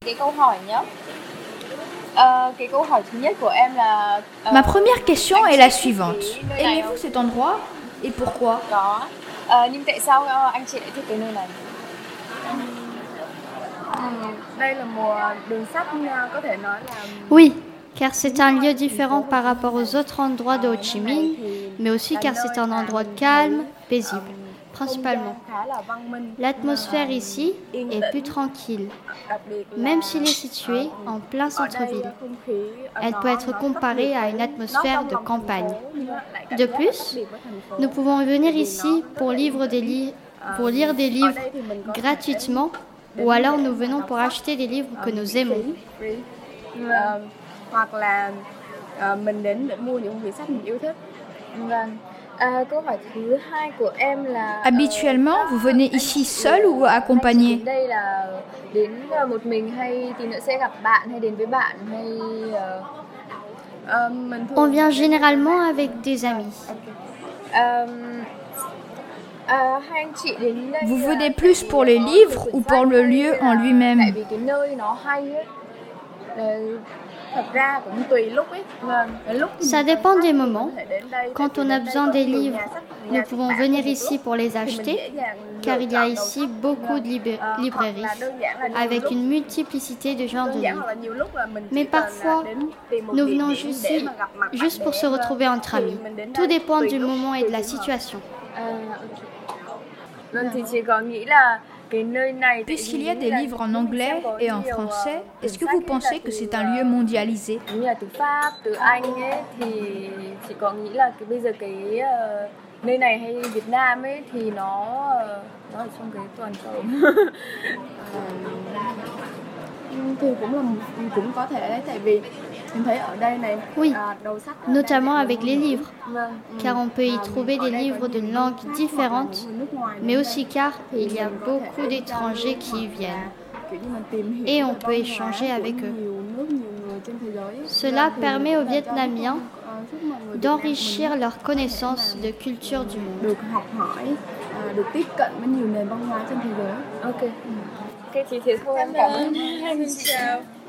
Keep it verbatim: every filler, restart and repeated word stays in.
Cái câu hỏi nhé. Euh, cái câu hỏi thứ nhất của em là uh, Ma première question est la suivante. Aimez-vous cet endroit et pourquoi? Có. Uh, nhưng tại sao uh, anh chị lại thích cái nơi này? Um, đây là mùa đường sắt, có thể nói là. Oui, car c'est un lieu différent par rapport aux autres endroits de Ho Chi Minh, mais aussi car c'est un endroit calme, paisible, principalement. L'atmosphère ici est plus tranquille, même s'il est situé en plein centre-ville. Elle peut être comparée à une atmosphère de campagne. De plus, nous pouvons venir ici pour lire des, li- pour lire des livres gratuitement, ou alors nous venons pour acheter des livres que nous aimons. Hoặc là uh, mình đến để mua những quyển sách mình yêu thích. Vâng. À, câu hỏi thứ hai của em là Habituellement, vous venez ici seul ou accompagné? Đến đây là đến một mình hay tí nữa sẽ gặp bạn hay đến với bạn hay uh, uh, mình thường... On vient généralement avec des amis. Okay. Um, uh, hai anh chị đến đây Vous venez plus pour les livres ou pour le lieu en lui-même? Tại vì cái nơi nó hay ấy. Uh, Ça dépend des moments. Quand on a besoin des livres, nous pouvons venir ici pour les acheter, car il y a ici beaucoup de libra- librairies, avec une multiplicité de genres de livres. Mais parfois, nous venons ici juste pour se retrouver entre amis. Tout dépend du moment et de la situation. Puisqu'il y a des livres en anglais et en français, est-ce que vous pensez que c'est un lieu mondialisé? Nơi này hay Việt Nam ấy thì nó nó ở trong cái toàn cầu. Thì cũng là cũng có thể đấy, tại vì mình thấy ở đây này. Oui, notamment avec les livres, car on peut y trouver des livres d'une langue différente, mais aussi car il y a beaucoup d'étrangers qui y viennent, et on peut échanger avec eux. Cela permet aux Vietnamiens d'enrichir leur connaissance de culture du monde. Được học hỏi, được tiếp cận với nhiều nền văn hóa trên thế giới. Ok. Ok, thì thế thôi em cảm ơn. Chào.